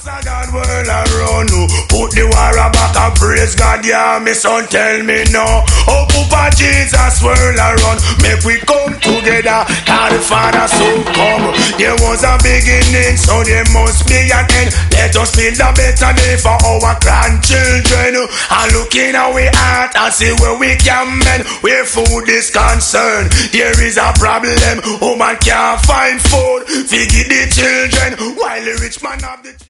a God world around you. Put the war back and praise God, yeah, me son tell me no. Oh, Papa Jesus world around. Make we come together, call the Father so come. There was a beginning, so there must be an end. Let us build a better day for our grandchildren. And look in our heart and see where we can mend. Where food is concerned, there is a problem. Woman can't find food, feed the children, while the rich man have the